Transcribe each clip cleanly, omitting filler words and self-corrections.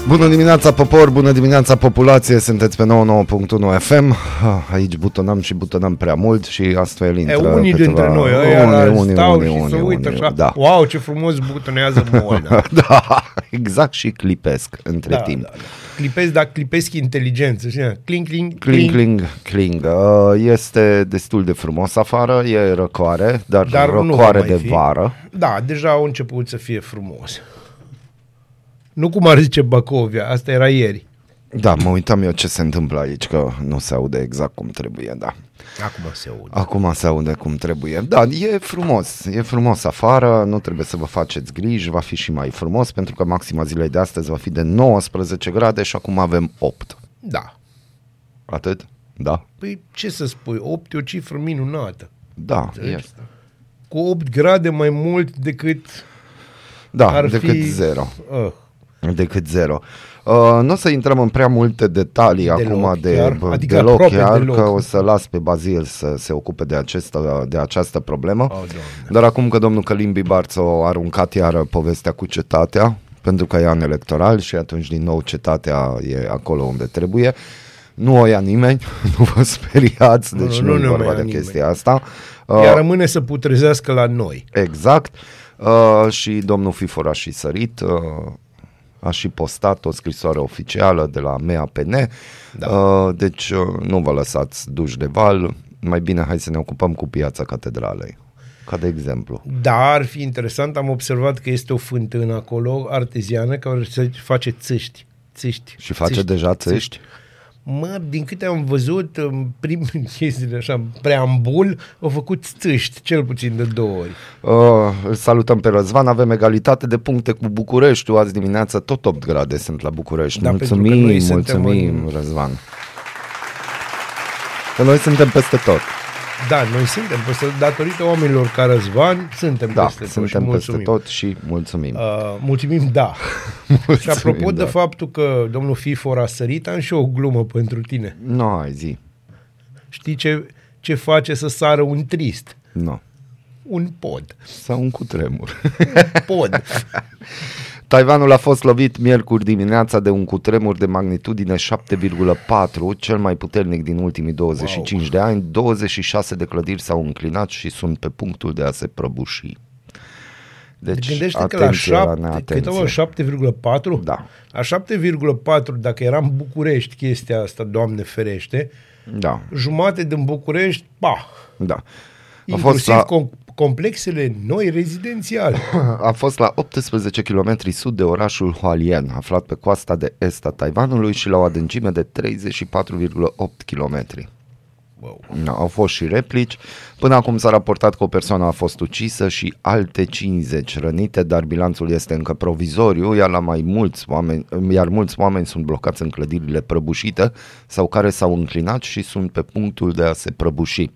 Bună dimineața, popor, bună dimineața, populație, sunteți pe 99.1 FM. Aici butonăm și butonăm prea mult și astfel intră unii dintre noi, stau și se uită așa, da. Wow, ce frumos butonează Molnea. Da, exact, și clipesc între timp. Da. Clipesc, dar clipesc inteligență, știi? Cling, cling, cling, cling, cling. Este destul de frumos afară, e răcoare, dar răcoare de vară. Da, deja au început să fie frumos. Nu cum ar zice Bacovia, asta era ieri. Da, mă uitam eu ce se întâmplă aici, că nu se aude exact cum trebuie, da. Acum se aude cum trebuie. Da, e frumos afară, nu trebuie să vă faceți griji, va fi și mai frumos, pentru că maxima zilei de astăzi va fi de 19 grade și acum avem 8. Da. Atât? Da. Păi ce să spui, 8 e o cifră minunată. Da, este. Cu 8 grade mai mult decât... Da, decât 0. Decât 0. Nu o să intrăm în prea multe detalii acum deloc, că o să las pe Bazil să se ocupe de această problemă. Dar acum că domnul Călim Bibarț a aruncat iară povestea cu cetatea, pentru că e an electoral și atunci din nou cetatea e acolo unde trebuie. Nu o ia nimeni, nu vă speriați, deci nu e vorba de chestia asta. Ea rămâne să putrezească la noi. Exact. Și domnul Fifor a și sărit, a și postat o scrisoare oficială de la MEAPN, deci nu vă lăsați duși de val, mai bine hai să ne ocupăm cu piața Catedralei, ca de exemplu. Da, ar fi interesant, am observat că este o fântână acolo, arteziană, care se face țâști. Și face deja țâști? Mă, din câte am văzut, în primul chestiile așa, preambul, au făcut țâști, cel puțin de 2 ori. Îl salutăm pe Răzvan, avem egalitate de puncte cu Bucureștiul, azi dimineața tot 8 grade sunt la București. Da, mulțumim, Răzvan. Că noi suntem peste tot. Da, noi suntem peste tot, datorită oamenilor ca Răzvan, suntem peste tot. Suntem peste tot și mulțumim. Mulțumim, da. Mulțumim, și apropo de faptul că domnul Fifor a sărit, am și o glumă pentru tine. Nu, zi. Știi ce face să sară un trist? Nu. Un pod. Sau un cutremur. Pod. Taiwanul a fost lovit miercuri dimineața de un cutremur de magnitudine 7,4, cel mai puternic din ultimii 25 de ani. 26 de clădiri s-au înclinat și sunt pe punctul de a se prăbuși. Deci gândește că la 7,4? Da. La 7,4, dacă era în București chestia asta, Doamne ferește, da. Jumate din București, da. Inclusiv complexele noi rezidențiale. A fost la 18 km sud de orașul Hualien, aflat pe coasta de est a Taiwanului și la o adâncime de 34,8 km. Wow. Au fost și replici. Până acum s-a raportat că o persoană a fost ucisă și alte 50 rănite, dar bilanțul este încă provizoriu, iar mulți oameni sunt blocați în clădirile prăbușite sau care s-au înclinat și sunt pe punctul de a se prăbuși.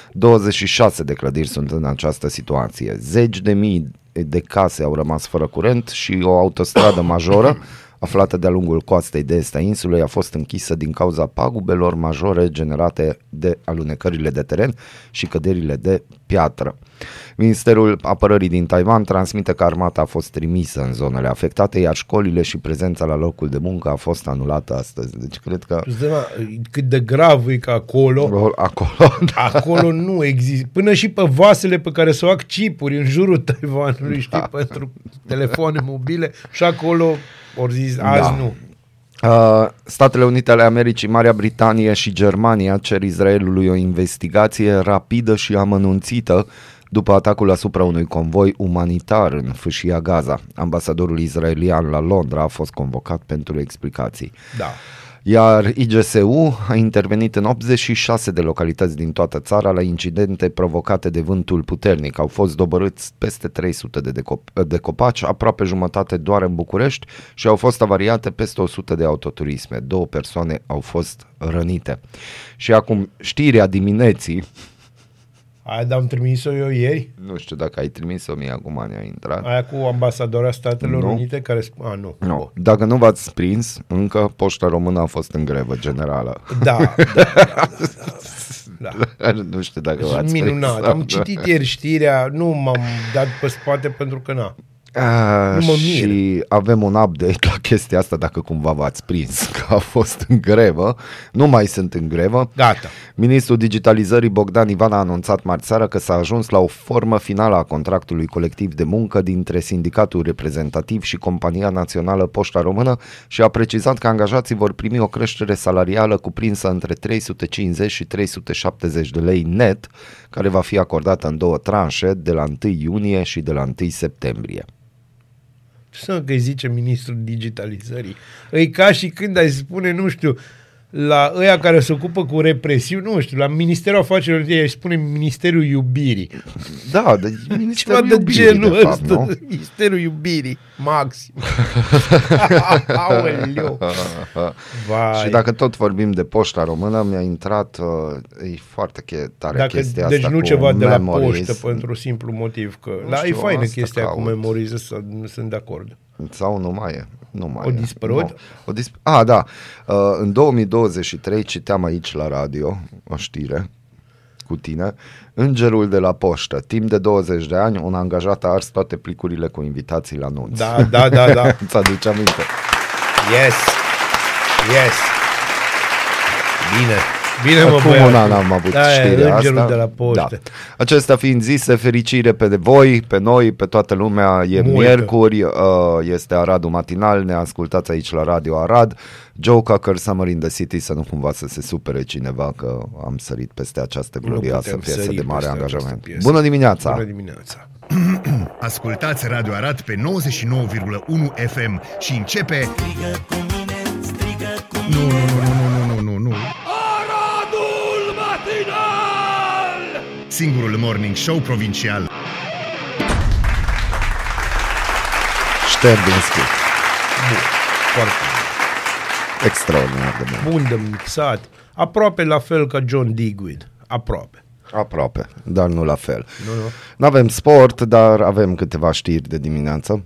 26 de clădiri sunt în această situație. Zeci de mii de case au rămas fără curent și o autostradă majoră aflată de-a lungul coastei de est a insulei a fost închisă din cauza pagubelor majore generate de alunecările de teren și căderile de piatră. Ministerul Apărării din Taiwan transmite că armata a fost trimisă în zonele afectate, iar școlile și prezența la locul de muncă a fost anulată astăzi. Deci cred că... Cât de grav e că acolo nu există. Până și pe vasele pe care se fac chipuri în jurul Taiwanului, știi, pentru telefoane mobile, și acolo ori zis, azi nu. Statele Unite ale Americii, Marea Britanie și Germania cer Israelului o investigație rapidă și amănunțită după atacul asupra unui convoi umanitar în fâșia Gaza. Ambasadorul israelian la Londra a fost convocat pentru explicații. Da. Iar IGSU a intervenit în 86 de localități din toată țara la incidente provocate de vântul puternic. Au fost dobărâți peste 300 de copaci, aproape jumătate doar în București, și au fost avariate peste 100 de autoturisme. 2 persoane au fost rănite. Și acum știrea dimineții. Aia am trimis-o eu ieri? Nu știu dacă ai trimis-o, mie acum ne-a intrat. Aia cu ambasadora Statelor Unite care... Nu. Dacă nu v-ați prins, încă Poșta Română a fost în grevă generală. Da. Nu știu dacă v-ați minunat. Am citit ieri știrea, nu m-am dat pe spate pentru că Și avem un update la chestia asta, dacă cumva v-ați prins că a fost în grevă. Nu mai sunt în grevă. Gata. Ministrul Digitalizării Bogdan Ivan a anunțat marți seară că s-a ajuns la o formă finală a contractului colectiv de muncă dintre Sindicatul Reprezentativ și Compania Națională Poșta Română și a precizat că angajații vor primi o creștere salarială cuprinsă între 350 și 370 de lei net, care va fi acordată în 2 tranșe, de la 1 iunie și de la 1 septembrie. Să că îi zice ministrul digitalizării. E ca și când ai spune, nu știu, la ăia care se ocupă cu represiuni, nu știu, la Ministerul Afacerilor Interne, îi spune Ministerul Iubirii. Da, de Ministerul Iubirii, genul de fapt, ăsta, nu? Ministerul Iubirii, maxim. Aoleu. Vai. Și dacă tot vorbim de Poșta Română, mi-a intrat, e foarte tare chestia asta. Deci nu cu ceva de la Memories. poștă, pentru simplu motiv că... Nu Da, știu, e faină asta chestia cu caut. Memories, sunt de acord. Sau nu mai e. O dispărut? Da. În 2023 citeam aici la radio o știre cu tine. Îngerul de la poștă. Timp de 20 de ani, un angajat a ars toate plicurile cu invitații la nunți. Da. Îți aduce aminte? Yes. Bine, mă, Acum băiatul. un an am avut știrea Îngerul asta. de la poștă. Da. Acestea fiind zise, fericire pe voi, pe noi, pe toată lumea. E Multă. miercuri, este Aradul Matinal, ne ascultați aici la Radio Arad. Joe Cocker, Summer in the City, să nu cumva să se supere cineva că am sărit peste această glorioasă putem piesă sări de mare peste angajament. această piesă. Bună dimineața! Bună dimineața! Ascultați Radio Arad pe 99,1 FM și începe... Strigă cu mine, strigă cu Nu. Aradul Matinal! Singurul morning show provincial. Șterbinski. Foarte Extraordinar de bun. bun de mixat. Aproape la fel ca John Digweed. Aproape, dar nu la fel. Nu. N-avem sport, dar avem câteva știri de dimineață.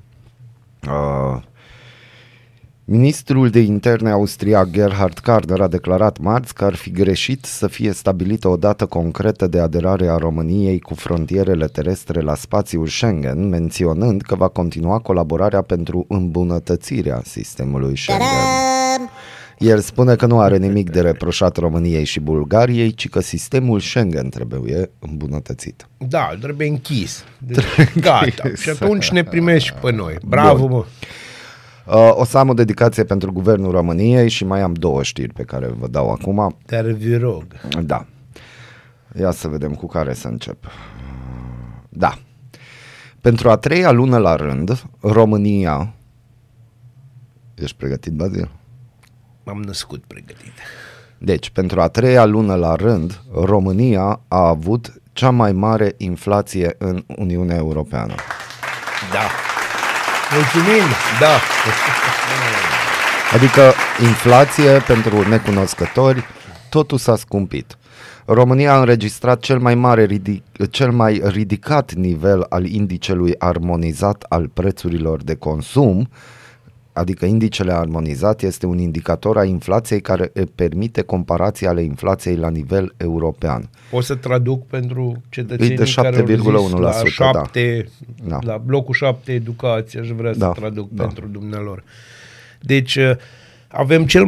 Ministrul de interne austriac Gerhard Karner a declarat marți că ar fi greșit să fie stabilită o dată concretă de aderare a României cu frontierele terestre la spațiul Schengen, menționând că va continua colaborarea pentru îmbunătățirea sistemului Schengen. El spune că nu are nimic de reproșat României și Bulgariei, ci că sistemul Schengen trebuie îmbunătățit. Da, trebuie închis. Deci, gata. Și atunci ne primești și pe noi. Bravo, mă! O să am o dedicație pentru Guvernul României și mai am 2 știri pe care vă dau acum. Te vi rog. Da. Ia să vedem cu care să încep. Da. Pentru a 3-a lună la rând, România... Ești pregătit, Bazil? M-am născut pregătit. Deci, pentru a 3-a lună la rând, România a avut cea mai mare inflație în Uniunea Europeană. Da. Mulțumim! Da. Adică inflație, pentru necunoscători, totul s-a scumpit. România a înregistrat cel mai ridicat nivel al indicelui armonizat al prețurilor de consum, adică indicele armonizat este un indicator a inflației care permite comparația ale inflației la nivel european. O să traduc pentru cetățenii de 7,1%, care au zis da. la blocul 7 educație, aș vrea să traduc pentru dumnealor. Deci avem cel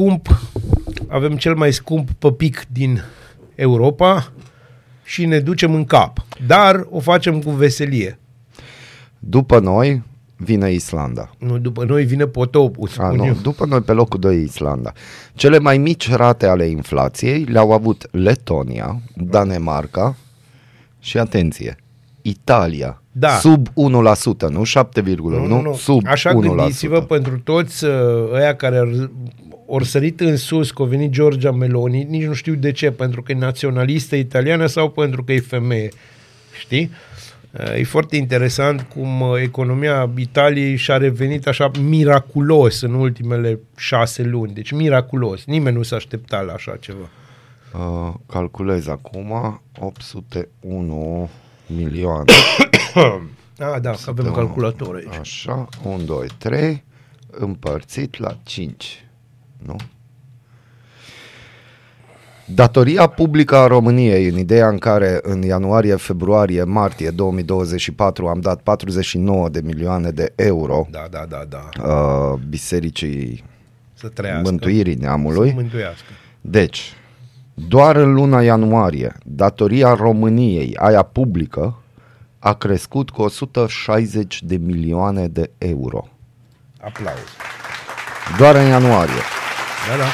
mai scump păpic din Europa și ne ducem în cap. Dar o facem cu veselie. După noi vine Islanda. Nu, după noi vine potopul, spun eu. După noi pe locul 2 Islanda. Cele mai mici rate ale inflației le-au avut Letonia, Danemarca și, atenție, Italia. Da. Sub 1%, nu 7,1%, Nu. sub 1%. Așa gândiți-vă pentru toți ăia care ori sărit în sus, că a venit Giorgia Meloni, nici nu știu de ce, pentru că e naționalistă italiană sau pentru că e femeie. Știi? E foarte interesant cum economia Italiei și-a revenit așa miraculos în ultimele 6 luni. Deci miraculos. Nimeni nu s-a aștepta la așa ceva. Calculez acum 801 milioane. Da, că avem calculator aici. Așa, 1, 2, 3 împărțit la 5. Nu? Datoria publică a României, în ideea în care în ianuarie, februarie, martie 2024 am dat 49 de milioane de euro Da. Bisericii Să trăiască. Mântuirii Neamului. Să mântuiască. Deci, doar în luna ianuarie, datoria României, aia publică, a crescut cu 160 de milioane de euro. Aplauz. Doar în ianuarie. Da.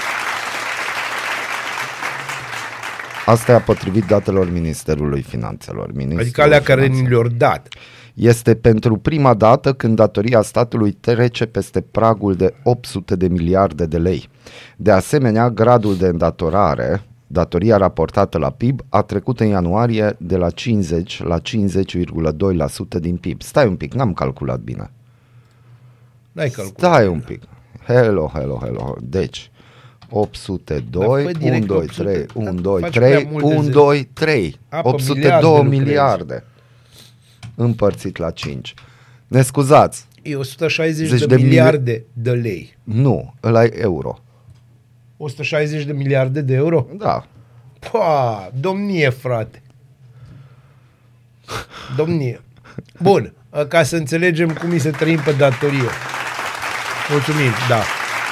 Asta e potrivit datelor Ministerului Finanțelor. Adică alea care ni le-au dat. Este pentru prima dată când datoria statului trece peste pragul de 800 de miliarde de lei. De asemenea, gradul de îndatorare, datoria raportată la PIB, a trecut în ianuarie de la 50 la 50,2% din PIB. Stai un pic, n-am calculat bine. N-ai calculat. Stai un pic. Hello. Deci, 802, 1, 2, 3, 1, 2, 3, 1, 2, 3. 802 miliarde. Împărțit la 5. Ne scuzați. E 160 de miliarde de lei. Nu, ăla e euro. 160 de miliarde de euro? Da. Pa, domnie, frate. Domnie. Bun, ca să înțelegem cum îi se trăim pe datorie. Mulțumim, da.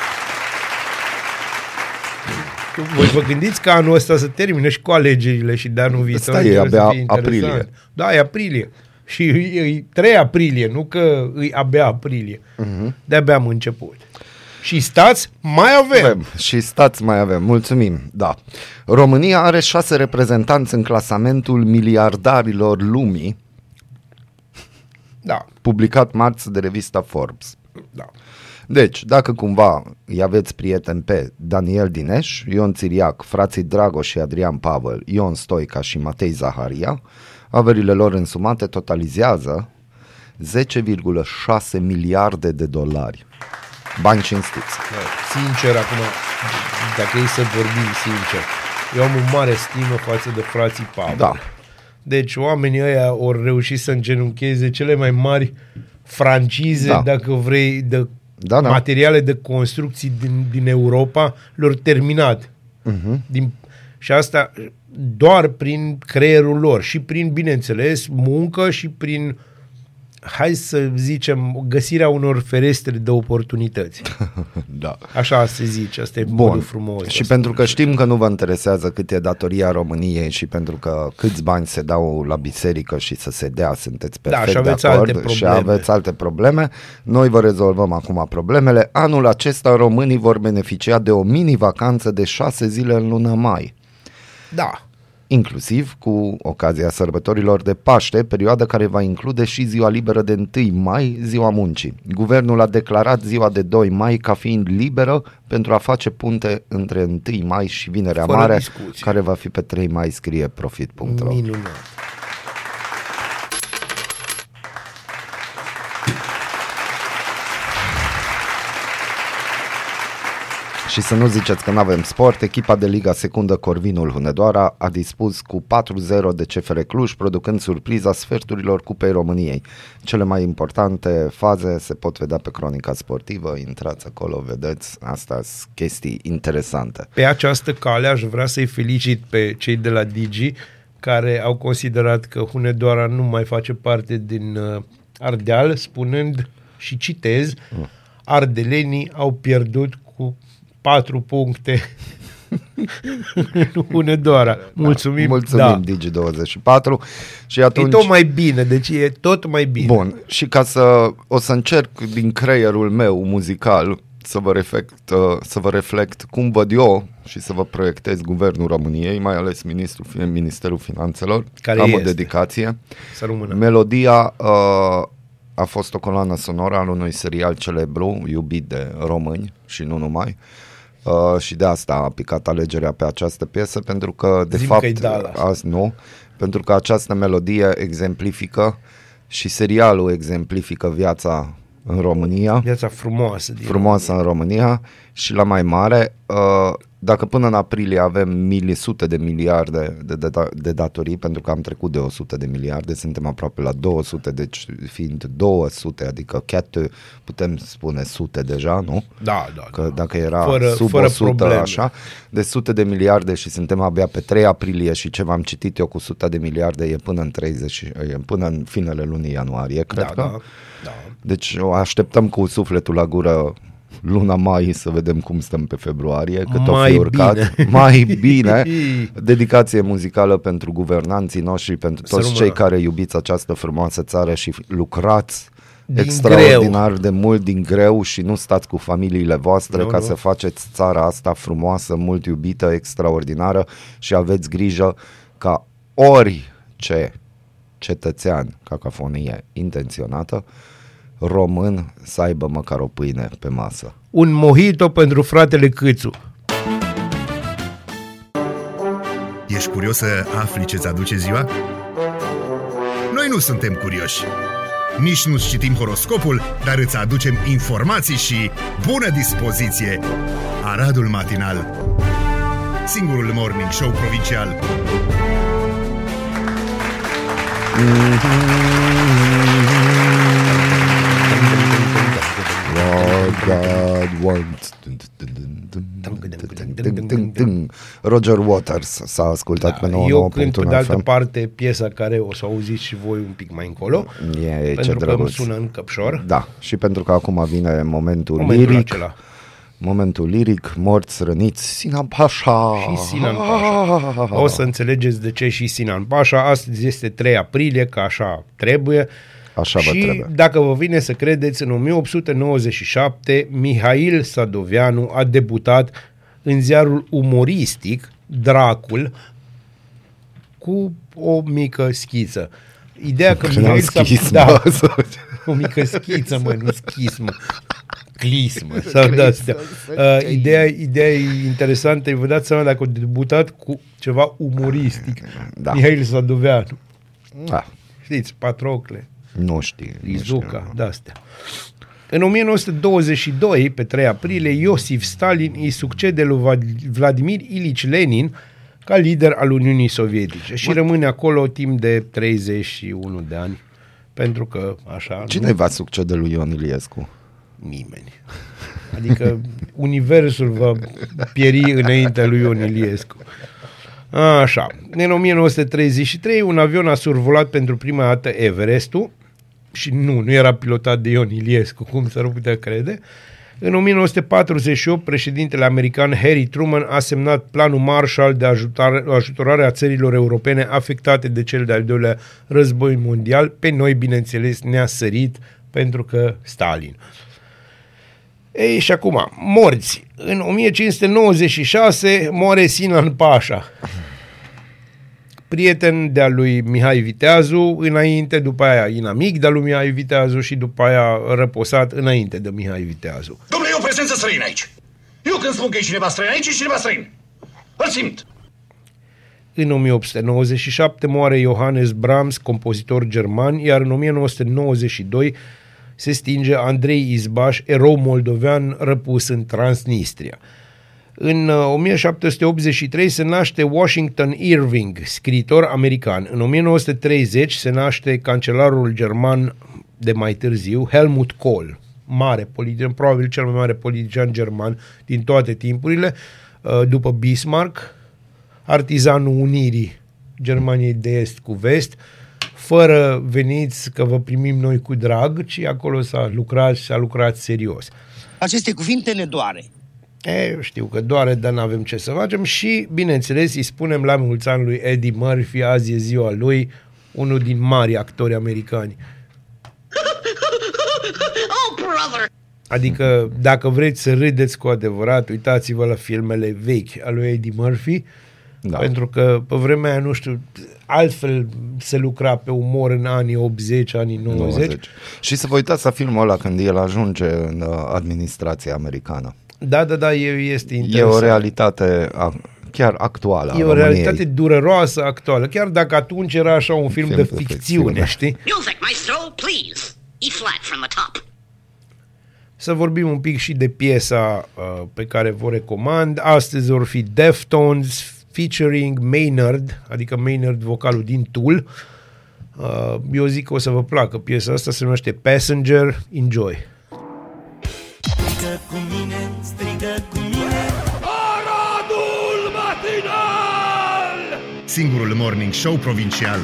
Voi vă gândiți că anul ăsta să termine și cu alegerile și de anul viitor? Asta e abia aprilie. Da, e aprilie. Și e 3 aprilie, nu că e abia aprilie. De-abia am început. Și stați, mai avem. Și stați, mai avem. Mulțumim. Da. România are 6 reprezentanți în clasamentul miliardarilor lumii, da, publicat marți de revista Forbes. Da. Deci, dacă cumva îi aveți prieteni pe Daniel Dineș, Ion Țiriac, frații Dragoș și Adrian Pavel, Ion Stoica și Matei Zaharia, averile lor însumate totalizează 10,6 miliarde de dolari. Bani cinstiți. Sincer, acum, dacă e să vorbim sincer, eu am un mare stimă față de frații Pavel. Da. Deci oamenii ăia au reușit să îngenuncheze cele mai mari francize, da, dacă vrei, de materiale de construcții din Europa, le-au terminat. Și asta doar prin creierul lor și prin, bineînțeles, muncă și prin, hai să zicem, găsirea unor ferestre de oportunități. Da. Așa se zice, asta e modul frumos. Și pentru că știm că nu vă interesează cât e datoria României și pentru că câți bani se dau la biserică și să se dea, sunteți perfect și aveți de acord alte și aveți alte probleme, noi vă rezolvăm acum problemele. Anul acesta românii vor beneficia de o mini-vacanță de 6 zile în luna mai. Da. Inclusiv cu ocazia sărbătorilor de Paște, perioadă care va include și ziua liberă de 1 mai, ziua muncii. Guvernul a declarat ziua de 2 mai ca fiind liberă pentru a face punte între 1 mai și Vinerea Fără Mare, discuție. care va fi pe 3 mai, scrie profit.ro. Minunat. Și să nu ziceți că nu avem sport, echipa de Liga Secundă Corvinul Hunedoara a dispus cu 4-0 de CFR Cluj, producând surpriza sferturilor Cupei României. Cele mai importante faze se pot vedea pe Cronica Sportivă, intrați acolo, vedeți, astea sunt chestii interesante. Pe această cale aș vrea să-i felicit pe cei de la Digi, care au considerat că Hunedoara nu mai face parte din Ardeal, spunând, și citez, ardelenii au pierdut cu 4 puncte în Hunedoara. Mulțumim, da. Digi24. Și atunci... E tot mai bine, deci e tot mai bine. Bun, și ca o să încerc din creierul meu muzical să vă reflect cum văd eu și să vă proiectez Guvernul României, mai ales Ministerul Finanțelor. Care am este? O dedicație. Să rămână. Melodia a fost o coloană sonoră al unui serial celebru, iubit de români și nu numai. Și de asta a picat alegerea pe această piesă, pentru că de fapt pentru că această melodie exemplifică și serialul exemplifică viața în România. Viața frumoasă. În România și la mai mare dacă până în aprilie avem sute de miliarde de datorii, pentru că am trecut de 100 de miliarde, suntem aproape la 200, deci fiind 200, adică chiar putem spune sute deja, nu? Da. Că dacă era sub 100 probleme. Așa, de sute de miliarde și suntem abia pe 3 aprilie și ce v-am citit eu cu 100 de miliarde e până în finele lunii ianuarie, cred că. Da. Deci o așteptăm cu sufletul la gură luna mai să vedem cum stăm pe februarie, cât o fi urcat. Mai bine. Dedicație muzicală pentru guvernanții noștri, pentru toți cei care iubiți această frumoasă țară și lucrați extraordinar de mult din greu și nu stați cu familiile voastre să faceți țara asta frumoasă, mult iubită, extraordinară și aveți grijă ca orice cetățean, cacofonie intenționată, român, să aibă măcar o pâine pe masă. Un mojito pentru fratele Câțu. Ești curios să afli ce-ți aduce ziua? Noi nu suntem curioși. Nici nu citim horoscopul, dar îți aducem informații și bună dispoziție. Aradul Matinal, singurul morning show provincial. Roger Waters s-a ascultat pe 99.1 Eu cânt pe de altă parte piesa care o să auziți și voi un pic mai încolo, pentru că îmi sună în căpșor. Da, și pentru că acum vine momentul liric. Momentul liric, morți, răniți, Sinan Pașa. Și Sinan Pașa. O să înțelegeți de ce și Sinan Pașa. Astăzi este 3 aprilie, că așa trebuie. Așa și trebuie. Dacă vă vine să credeți, în 1897 Mihail Sadoveanu a debutat în ziarul umoristic Dracul cu o mică schiță. Ideea că Mihail o mică schiță, nu schismă. Clismă sau de-astea. Ideea interesantă, vă dați seama dacă a debutat cu ceva umoristic. Mihail Sadoveanu. Știți, Patrocle. Nu știu. Izuca, de-astea. În 1922, pe 3 aprilie, Iosif Stalin îi succede lui Vladimir Ilici Lenin ca lider al Uniunii Sovietice și rămâne acolo timp de 31 de ani. Pentru că așa... Cine va succede lui Ion Iliescu? Nimeni. Adică universul va pieri înaintea lui Ion Iliescu. Așa. În 1933 un avion a survolat pentru prima dată Everestul și nu era pilotat de Ion Iliescu, cum s-ar putea crede. În 1948 președintele american Harry Truman a semnat planul Marshall de ajutorare a țărilor europene afectate de cel de-al doilea război mondial. Pe noi, bineînțeles, ne-a sărit pentru că Stalin. Ei, și acum, morți. În 1596 moare Sinan Pașa, prieten de-a lui Mihai Viteazu, înainte, după aia inamic de-a lui Mihai Viteazu și după aia răposat înainte de Mihai Viteazu. Dom'le, e o prezență străină aici. Eu când spun că e cineva străin aici, e cineva străin. Îl simt. În 1897 moare Johannes Brahms, compozitor german, iar în 1992 se stinge Andrei Izbaș, erou moldovean răpus în Transnistria. În 1783 se naște Washington Irving, scriitor american. În 1930 se naște cancelarul german de mai târziu, Helmut Kohl, mare politician, probabil cel mai mare politician german din toate timpurile, după Bismarck, artizanul unirii Germaniei de Est cu Vest, fără veniți că vă primim noi cu drag, ci acolo s-a lucrat serios. Aceste cuvinte ne doare. Știu că doare, dar n-avem ce să facem și, bineînțeles, îi spunem la mulți ani lui Eddie Murphy, azi e ziua lui, unul din mari actori americani. Oh, brother! Adică, dacă vreți să râdeți cu adevărat, uitați-vă la filmele vechi ale lui Eddie Murphy, pentru că pe vremea aia, nu știu, altfel se lucra pe umor în anii 80, anii 90. Și să vă uitați la filmul ăla când el ajunge în administrația americană. Da, este interesant. E o realitate chiar actuală. E o realitate dureroasă actuală, chiar dacă atunci era așa un film de ficțiune, știi? Music, maestro, please. E flat from the top. să vorbim un pic și de piesa pe care vă recomand. Astăzi vor fi Deftones featuring Maynard, adică Maynard, vocalul din Tool. Eu zic că o să vă placă piesa asta, se numește Passenger. Enjoy! Strigă cu mine, strigă cu mine, Aradul matinal! Singurul morning show provincial.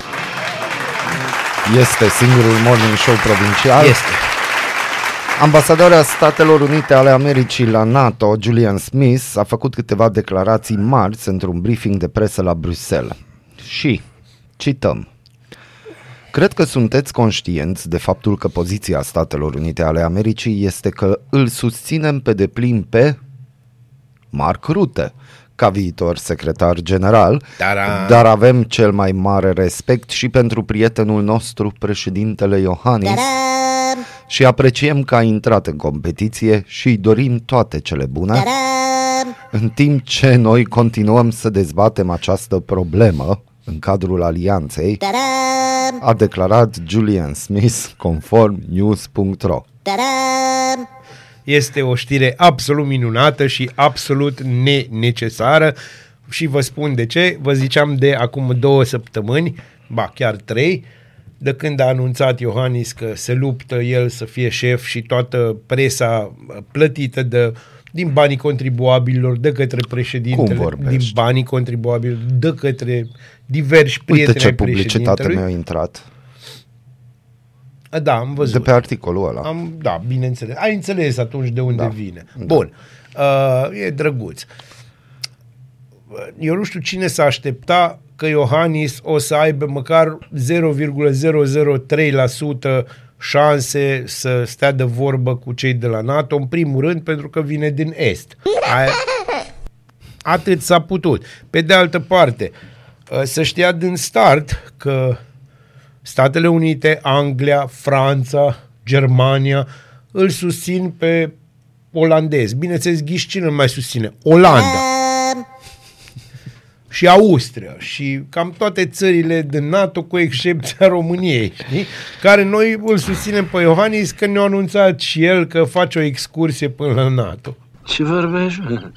Este singurul morning show provincial. Este. Ambasadoarea Statelor Unite ale Americii la NATO, Julian Smith, a făcut câteva declarații marți într-un briefing de presă la Bruxelles. Și, cităm, cred că sunteți conștienți de faptul că poziția Statelor Unite ale Americii este că îl susținem pe deplin pe Mark Rutte ca viitor secretar general, dar avem cel mai mare respect și pentru prietenul nostru, președintele Iohannis, și apreciem că a intrat în competiție și îi dorim toate cele bune, în timp ce noi continuăm să dezbatem această problemă în cadrul alianței, a declarat Julian Smith conform news.ro. Este o știre absolut minunată și absolut nenecesară și vă spun de ce. Vă ziceam de acum 2 săptămâni, ba chiar 3, de când a anunțat Iohannis că se luptă el să fie șef și toată presa plătită din banii contribuabililor de către președintele, din banii contribuabililor de către diversi prieteni. Uite ce publicitate mi-a intrat. Da, am văzut. De pe articolul ăla. Da, bineînțeles. Ai înțeles atunci de unde vine. Da. Bun. E drăguț. Eu nu știu cine s-a aștepta că Iohannis o să aibă măcar 0,003% șanse să stea de vorbă cu cei de la NATO, în primul rând pentru că vine din Est. Atât s-a putut. Pe de altă parte, să știa din start că Statele Unite, Anglia, Franța, Germania îl susțin pe olandez. Bineînțeles, ghiși cine îl mai susține? Olanda. Și Austria și cam toate țările din NATO, cu excepția României, știi? Care noi îl susținem pe Iohannis că ne-a anunțat și el că face o excursie până la NATO. Ce vorbești?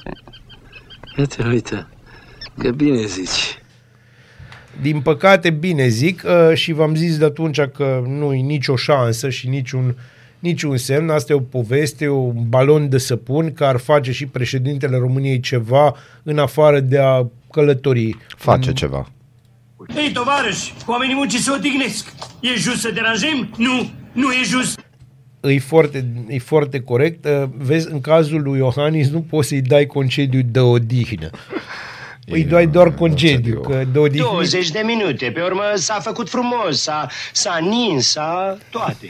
Uite, că bine zici. Din păcate, bine zic, și v-am zis de atunci că nu-i nicio șansă și niciun semn. Asta e o poveste, un balon de săpun că ar face și președintele României ceva în afară de a călători. Face ceva. Ei, tovarăși, oamenii muncii se odihnesc. E just să deranjăm? Nu e just. E foarte corect. Vezi, în cazul lui Iohannis nu poți să-i dai concediu de odihnă. Îi dai doar concediu. Că de odihnă... 20 de minute, pe urmă s-a făcut frumos, s-a nins, toate.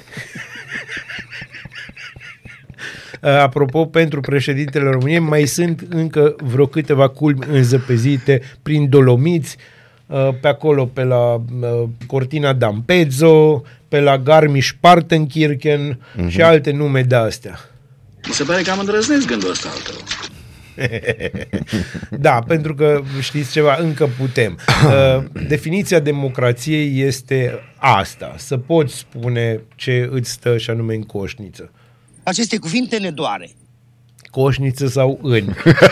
Apropo, pentru președintele României mai sunt încă vreo câteva culmi înzăpezite prin Dolomiți, pe acolo, pe la Cortina d'Ampezzo, pe la Garmisch-Partenkirchen și alte nume de-astea. Mi se pare că am îndrăznesc gândul ăsta al tău. Da, pentru că știți ceva, încă putem. Definiția democrației este asta, să poți spune ce îți stă și anume în coșniță. Aceste cuvinte ne doare. Coșniță sau în.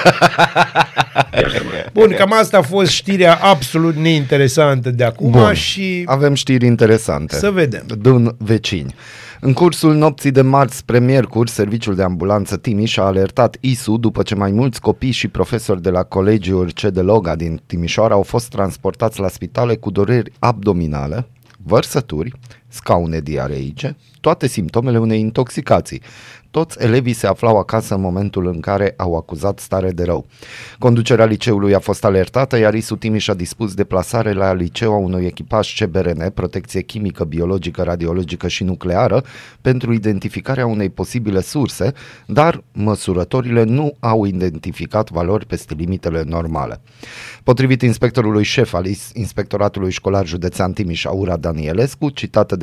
Bun, cam asta a fost știrea absolut neinteresantă de acum. Bun, și avem știri interesante. Să vedem. Din vecini. În cursul nopții de marți spre miercuri, Serviciul de Ambulanță Timiș a alertat ISU după ce mai mulți copii și profesori de la Colegiul C. de Loga din Timișoara au fost transportați la spitale cu dureri abdominale, vărsături, scaune diareice, toate simptomele unei intoxicații. Toți elevii se aflau acasă în momentul în care au acuzat stare de rău. Conducerea liceului a fost alertată, iar ISU Timiș a dispus deplasare la liceu a unui echipaj CBRN, protecție chimică, biologică, radiologică și nucleară, pentru identificarea unei posibile surse, dar măsurătorile nu au identificat valori peste limitele normale. Potrivit inspectorului șef al Inspectoratului Școlar Județean Timiș, Aura Danielescu, citată de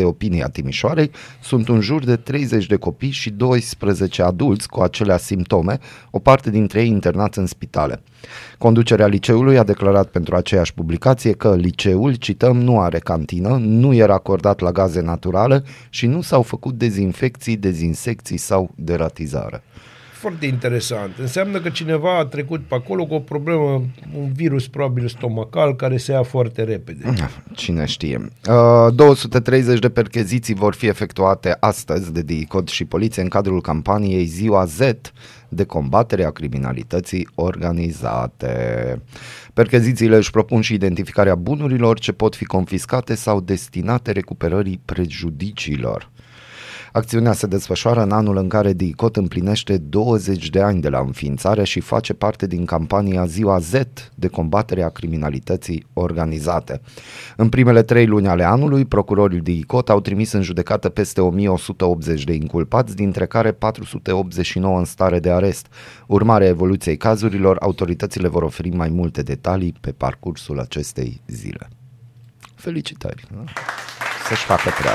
de opinie a Timișoarei sunt în jur de 30 de copii și 12 adulți cu aceleași simptome, o parte dintre ei internați în spitale. Conducerea liceului a declarat pentru aceeași publicație că liceul, cităm, nu are cantină, nu era acordat la gaze naturale și nu s-au făcut dezinfecții, dezinsecții sau deratizare. Foarte interesant. Înseamnă că cineva a trecut pe acolo cu o problemă, un virus probabil stomacal care se ia foarte repede. Cine știe. 230 de percheziții vor fi efectuate astăzi de DICOT și poliție în cadrul campaniei Ziua Z de combatere a criminalității organizate. Perchezițiile își propun și identificarea bunurilor ce pot fi confiscate sau destinate recuperării prejudiciilor. Acțiunea se desfășoară în anul în care DICOT împlinește 20 de ani de la înființare și face parte din campania Ziua Z de combatere a criminalității organizate. În primele 3 luni ale anului, procurorii DICOT au trimis în judecată peste 1180 de inculpați, dintre care 489 în stare de arest. Urmarea evoluției cazurilor, autoritățile vor oferi mai multe detalii pe parcursul acestei zile. Felicitări! Să-și facă treaba!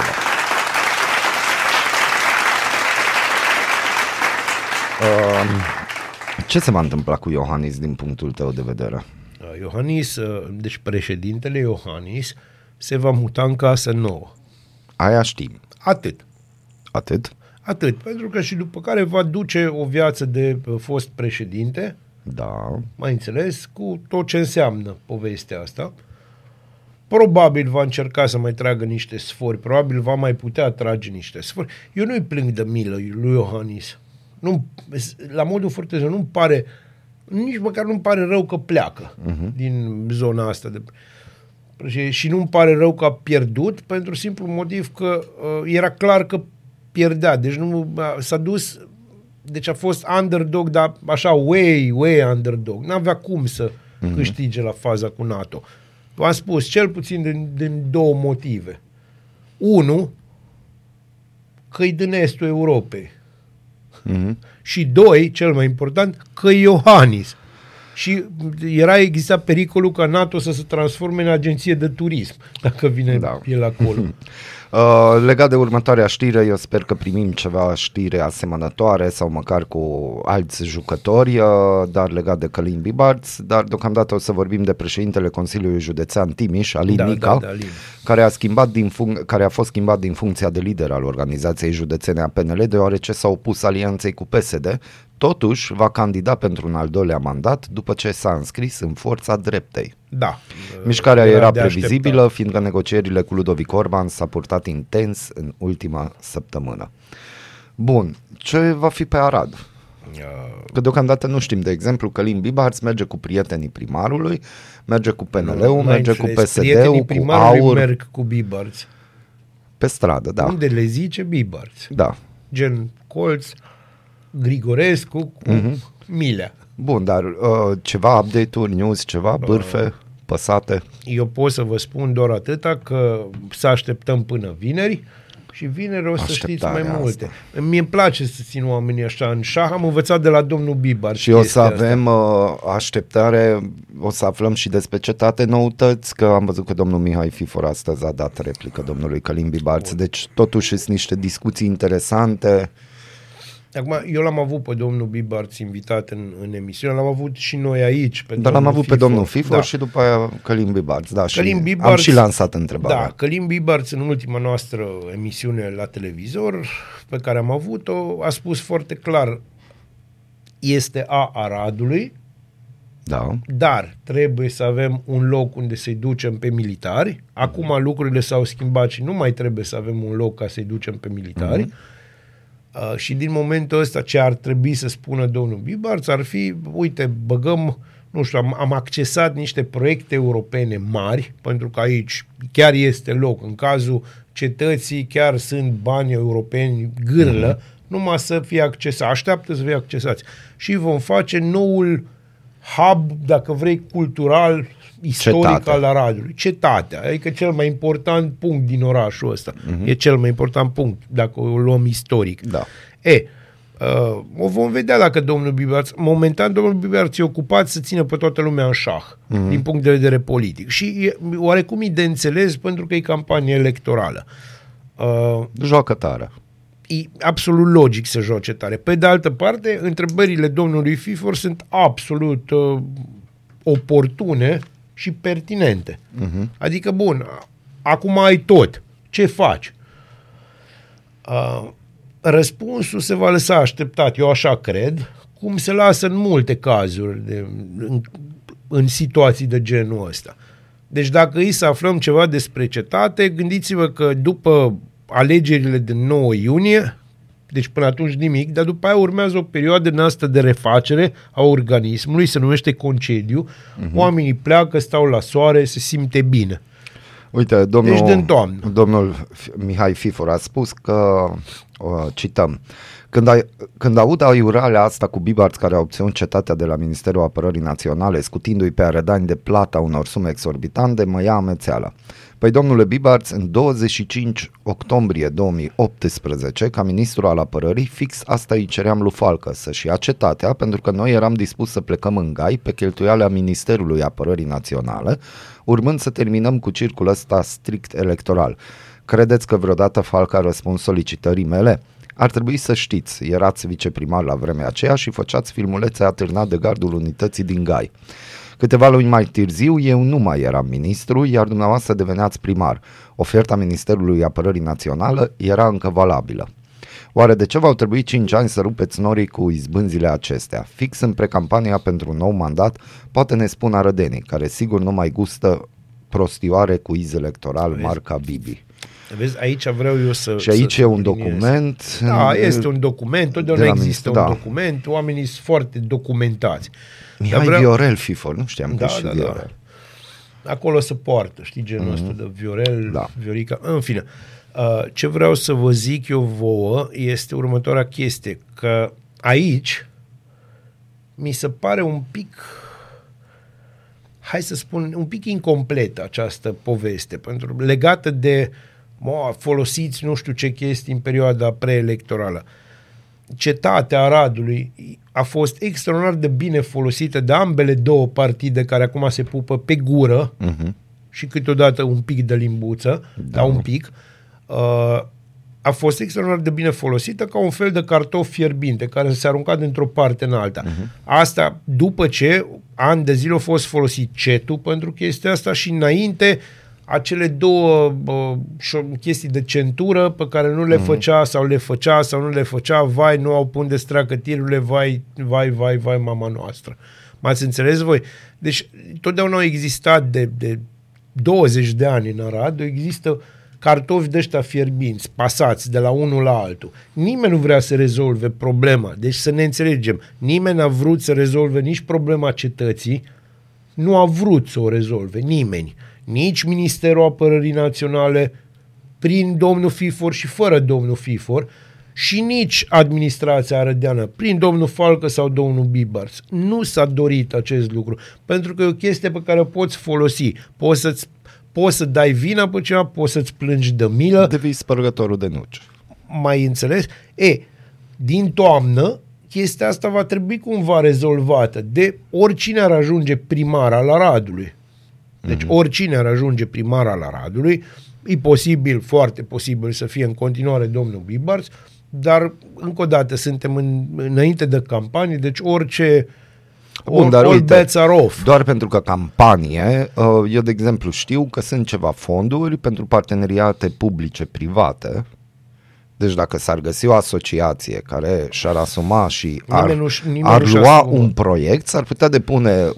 Ce se va întâmpla cu Iohannis din punctul tău de vedere? Iohannis, deci președintele Iohannis se va muta în casă nouă. Aia știm. Atât. Atât, pentru că și după care va duce o viață de fost președinte, da, mai înțeles, cu tot ce înseamnă povestea asta. Probabil va încerca să mai tragă niște sfori, probabil va mai putea trage niște sfori. Eu nu-i plâng de milă lui Iohannis. Nu, la modul foarte nu-mi pare, nici măcar nu-mi pare rău că pleacă din zona asta. Și nu-mi pare rău că a pierdut, pentru simplu motiv că era clar că pierdea. Deci s-a dus, deci a fost underdog, dar așa way underdog. N-avea cum să câștige la faza cu NATO. V-am spus, cel puțin din 2 motive. 1, că-i din estul Europei. Și 2, cel mai important, că Iohannis. Și exista pericolul ca NATO să se transforme în agenție de turism, dacă vine el acolo. Legat de următoarea știre, eu sper că primim ceva știre asemănătoare sau măcar cu alți jucători, dar legat de Călin Bibarț, dar deocamdată o să vorbim de președintele Consiliului Județean Timiș, Alin Nica, care a fost schimbat din funcția de lider al organizației județene a PNL, deoarece s-a opus alianței cu PSD. Totuși va candida pentru un al 2-lea mandat după ce s-a înscris în Forța Dreptei. Da. Mișcarea era previzibilă, fiindcă negocierile cu Ludovic Orban s-a purtat intens în ultima săptămână. Bun, ce va fi pe Arad? Că deocamdată nu știm, de exemplu, că Călin Bibarț merge cu prietenii primarului, merge cu PNL-ul, merge cu PSD-ul, cu AUR. Merg cu Bibarț. Pe stradă, da. Unde le zice Bibarț. Da. Gen Colț, Grigorescu cu Milea. Bun, dar ceva update-uri, news, ceva, bârfe, păsate? Eu pot să vă spun doar atâta că să așteptăm până vineri și vineri o să știți mai multe. Mie îmi place să țin oamenii așa în șah, am învățat de la domnul Bibarț. Și o să avem așteptare, o să aflăm și despre cetate noutăți, că am văzut că domnul Mihai Fifor astăzi a dat replică domnului Călin Bibarț, deci totuși sunt niște discuții interesante. Acum, eu l-am avut pe domnul Bibarț invitat în emisiune, l-am avut și noi aici. Dar l-am avut pe domnul Fifor și după aia Călin Bibarț. Da, Călin Bibarț, am și lansat întrebarea. Da, Călin Bibarț în ultima noastră emisiune la televizor pe care am avut-o a spus foarte clar, este a Aradului, dar trebuie să avem un loc unde să-i ducem pe militari. Acum lucrurile s-au schimbat și nu mai trebuie să avem un loc ca să-i ducem pe militari. Și din momentul ăsta ce ar trebui să spună domnul Bibarț ar fi, uite, băgăm, nu știu, am accesat niște proiecte europene mari, pentru că aici chiar este loc. În cazul cetății chiar sunt bani europeni gârlă, numai să fie accesați. Așteaptă să fie accesați. Și vom face noul hub, dacă vrei, cultural, istoric al Aradului. Cetatea, adică cel mai important punct din orașul ăsta. E cel mai important punct, dacă o luăm istoric. Da. O vom vedea dacă domnul Bibarț, momentan domnul Bibarț e ocupat să țină pe toată lumea în șah, din punct de vedere politic. Și oarecum e de înțeles pentru că e campanie electorală. Joacă tare. E absolut logic să joace tare. Pe de altă parte, întrebările domnului Fifor sunt absolut oportune și pertinente. Adică, bun, acum ai tot. Ce faci? Răspunsul se va lăsa așteptat, eu așa cred, cum se lasă în multe cazuri, în situații de genul ăsta. Deci dacă îi să aflăm ceva despre cetate, gândiți-vă că după alegerile de 9 iunie, deci până atunci nimic, dar după aia urmează o perioadă în asta de refacere a organismului, se numește concediu, oamenii pleacă, stau la soare, se simte bine. Uite, Deci domnul Mihai Fifor a spus că, cităm, când aud aiurarea asta cu Bibarț care a obținut cetatea de la Ministerul Apărării Naționale, scutindu-i pe arădani de plata unor sume exorbitante, mă ia amețeala. Păi, domnule Bibarț, în 25 octombrie 2018, ca ministru al apărării, fix asta îi ceream lui Falcă, să-și ia cetatea, pentru că noi eram dispuși să plecăm în Gai pe cheltuiala Ministerului Apărării Naționale, urmând să terminăm cu circul ăsta strict electoral. Credeți că vreodată Falcă a răspuns solicitării mele? Ar trebui să știți, erați viceprimar la vremea aceea și făceați filmulețe atârnat de gardul unității din Gai. Câteva luni mai târziu, eu nu mai eram ministru, iar dumneavoastră deveneați primar. Oferta Ministerului Apărării Naționale era încă valabilă. Oare de ce v-au trebuit 5 ani să rupeți norii cu izbânzile acestea? Fix în precampania pentru un nou mandat, poate ne spun arădenii, care sigur nu mai gustă prostioare cu iz electoral marca Bibi. Vezi, aici vreau eu să... Și aici e un document... Da, este un document, totdeauna există un document, oamenii sunt foarte documentați. Mihai Viorel Fifor, nu știam că și Viorel. Da. Acolo se poartă, știi, genul ăsta de Viorel, Viorica, în fine. Ce vreau să vă zic eu vouă este următoarea chestie, că aici mi se pare un pic, hai să spun, un pic incompletă această poveste, pentru legată de folosiți nu știu ce chestii în perioada preelectorală. Cetatea Aradului a fost extraordinar de bine folosită de ambele două partide care acum se pupă pe gură și câteodată un pic de limbuță, dar un pic. A fost extraordinar de bine folosită ca un fel de cartof fierbinte care se arunca dintr-o parte în alta. Asta după ce ani de zile a fost folosit CET-ul pentru chestia asta și înainte acele două chestii de centură pe care nu le făcea sau le făcea sau nu le făcea, vai, nu au pun de stracă tirurile, vai, mama noastră. M-ați înțeles voi? Deci, totdeauna au existat de 20 de ani în Arad, există cartofi de ăștia fierbinți, pasați de la unul la altul. Nimeni nu vrea să rezolve problema. Deci să ne înțelegem, nimeni n-a vrut să rezolve nici problema cetății, nu a vrut să o rezolve, nimeni. Nici Ministerul Apărării Naționale, prin domnul Fifor și fără domnul Fifor, și nici administrația arădeană, prin domnul Falcă sau domnul Bibarț. Nu s-a dorit acest lucru, pentru că e o chestie pe care o poți folosi. Poți să dai vina pe ceva, poți să-ți plângi de milă. Devii spărgătorul de nuci. Mai înțeles? Din toamnă, chestia asta va trebui cumva rezolvată de oricine ar ajunge primar al Aradului. Deci oricine ar ajunge primar al Aradului, e posibil, foarte posibil să fie în continuare domnul Bibarț, dar încă o dată suntem înainte de campanie, deci orice... all bets are off. Doar pentru că campanie, eu de exemplu știu că sunt ceva fonduri pentru parteneriate publice-private. Deci dacă s-ar găsi o asociație care și-ar asuma și ar lua un proiect, s-ar putea depune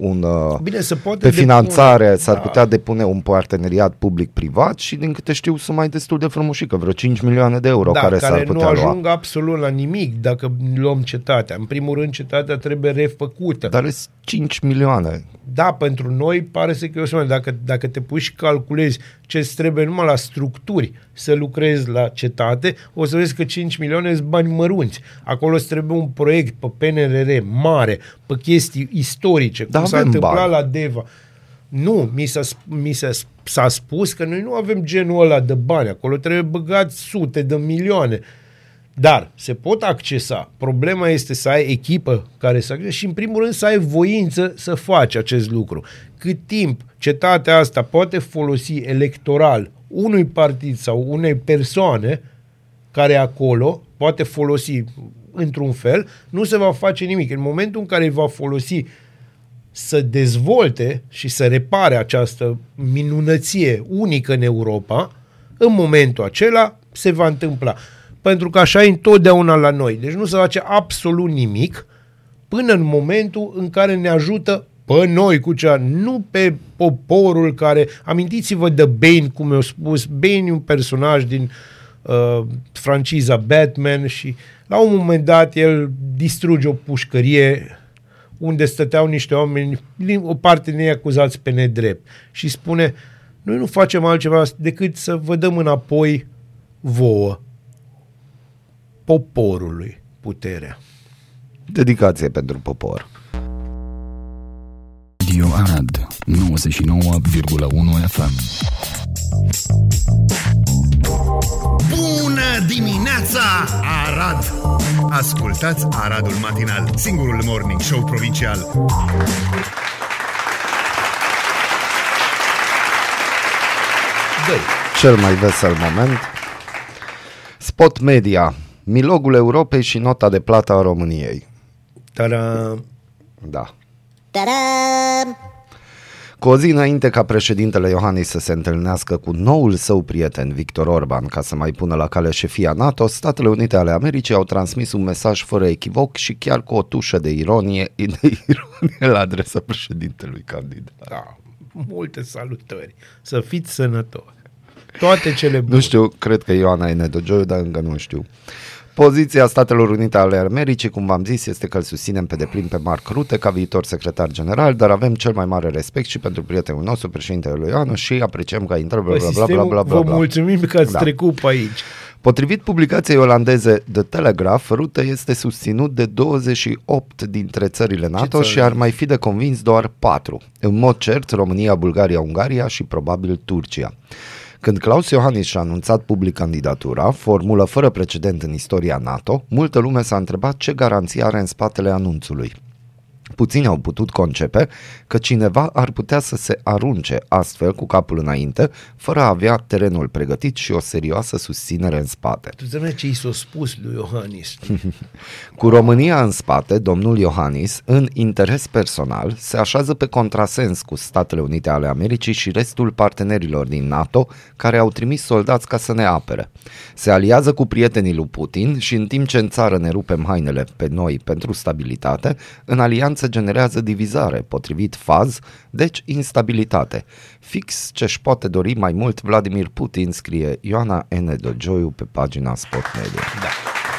pe finanțare, s-ar putea depune un parteneriat public-privat și din câte știu sunt mai destul de frumușică, vreo 5 milioane de euro care s-ar putea lua. Nu ajung absolut la nimic dacă luăm cetatea. În primul rând, cetatea trebuie refăcută. Dar sunt 5 milioane. Da, pentru noi pare să că e o sumă. Dacă te pui și calculezi ce îți trebuie numai la structuri să lucrezi la cetate, o să vezi că 5 milioane sunt bani mărunți. Acolo îți trebuie un proiect pe PNRR mare, pe chestii istorice, cum s-a întâmplat la Deva. Nu, mi s-a spus că noi nu avem genul ăla de bani. Acolo trebuie băgați sute de milioane. Dar se pot accesa. Problema este să ai echipă care să acceseze și în primul rând să ai voință să faci acest lucru. Cât timp cetatea asta poate folosi electoral unui partid sau unei persoane care acolo poate folosi într-un fel, nu se va face nimic. În momentul în care îi va folosi să dezvolte și să repare această minunăție unică în Europa, în momentul acela se va întâmpla. Pentru că așa e întotdeauna la noi. Deci nu se face absolut nimic până în momentul în care ne ajută pe noi cu cea, nu pe poporul care... Amintiți-vă de Bane, cum mi-au spus. Bane e un personaj din franciza Batman și la un moment dat el distruge o pușcărie unde stăteau niște oameni, o parte din ei acuzați pe nedrept, și spune: noi nu facem altceva decât să vă dăm înapoi vouă, poporului, puterea. Dedicație pentru popor. Radio Arad 99,1 FM. Bună dimineața, Arad! Ascultați Aradul Matinal, singurul morning show provincial. Cel mai vesel moment. Spot Media, Milogul Europei și nota de plată a României. Ta-da! Da. Cu o zi înainte ca președintele Iohannis să se întâlnească cu noul său prieten Victor Orban ca să mai pună la cale șefia NATO, Statele Unite ale Americii au transmis un mesaj fără echivoc și chiar cu o tușă de ironie la adresa președintelui candidat. Da, multe salutări. Să fiți sănătoși. Toate cele bune. Nu știu, cred că Ioana e Nedogioiu, dar încă nu știu. Poziția Statelor Unite ale Americii, cum v-am zis, este că îl susținem pe deplin pe Mark Rutte ca viitor secretar general, dar avem cel mai mare respect și pentru prietenul nostru, președintele lui Ioanu, și apreciem că intră bla bla bla bla bla. Vă mulțumim că ați trecut pe aici. Potrivit publicației olandeze The Telegraph, Rutte este susținut de 28 dintre țările NATO și ar mai fi de convins doar 4. În mod cert, România, Bulgaria, Ungaria și probabil Turcia. Când Klaus Iohannis și-a anunțat public candidatura, formulă fără precedent în istoria NATO, multă lume s-a întrebat ce garanție are în spatele anunțului. Puțini au putut concepe că cineva ar putea să se arunce astfel cu capul înainte, fără a avea terenul pregătit și o serioasă susținere în spate. Tu zici ce i s-a spus lui Iohannis? Cu România în spate, domnul Iohannis, în interes personal, se așează pe contrasens cu Statele Unite ale Americii și restul partenerilor din NATO care au trimis soldați ca să ne apere. Se aliază cu prietenii lui Putin și în timp ce în țară ne rupem hainele pe noi pentru stabilitate, în alianță generează divizare, potrivit Faz, deci instabilitate. Fix ce-și poate dori mai mult Vladimir Putin, scrie Ioana Nedogioiu pe pagina Spot Media. Da.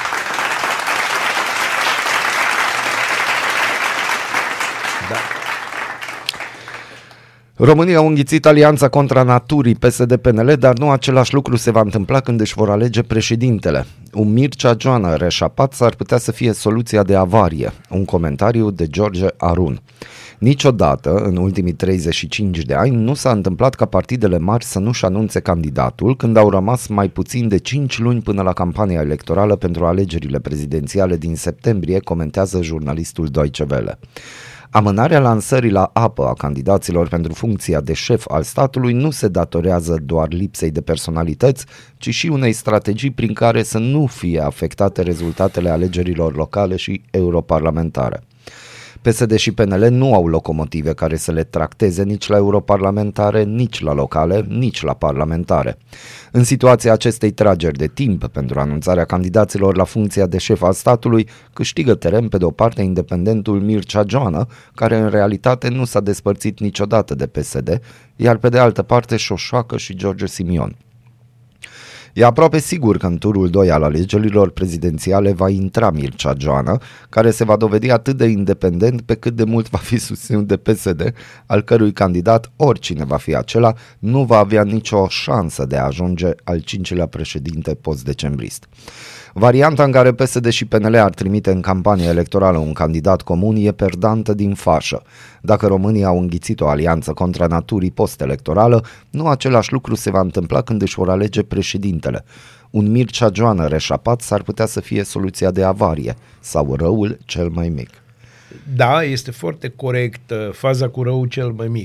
România a înghițit alianța contra naturii PSD-PNL, dar nu același lucru se va întâmpla când își vor alege președintele. Un Mircea Joană reșapat s-ar putea să fie soluția de avarie. Un comentariu de George Arun. Niciodată, în ultimii 35 de ani, nu s-a întâmplat ca partidele mari să nu-și anunțe candidatul când au rămas mai puțin de 5 luni până la campania electorală pentru alegerile prezidențiale din septembrie, comentează jurnalistul Deutsche Welle. Amânarea lansării la apă a candidaților pentru funcția de șef al statului nu se datorează doar lipsei de personalități, ci și unei strategii prin care să nu fie afectate rezultatele alegerilor locale și europarlamentare. PSD și PNL nu au locomotive care să le tracteze nici la europarlamentare, nici la locale, nici la parlamentare. În situația acestei trageri de timp pentru anunțarea candidaților la funcția de șef al statului, câștigă teren pe de o parte independentul Mircea Joană, care în realitate nu s-a despărțit niciodată de PSD, iar pe de altă parte Șoșoacă și George Simion. E aproape sigur că în turul 2 al alegerilor prezidențiale va intra Mircea Joană, care se va dovedi atât de independent pe cât de mult va fi susținut de PSD, al cărui candidat, oricine va fi acela, nu va avea nicio șansă de a ajunge al 5-lea președinte post-decembrist. Varianta în care PSD și PNL ar trimite în campania electorală un candidat comun e perdantă din fașă. Dacă românii au înghițit o alianță contra naturii post-electorală, nu același lucru se va întâmpla când își vor alege președintele. Un Mircea Joană reșapat s-ar putea să fie soluția de avarie sau răul cel mai mic. Da, este foarte corect faza cu răul cel mai mic.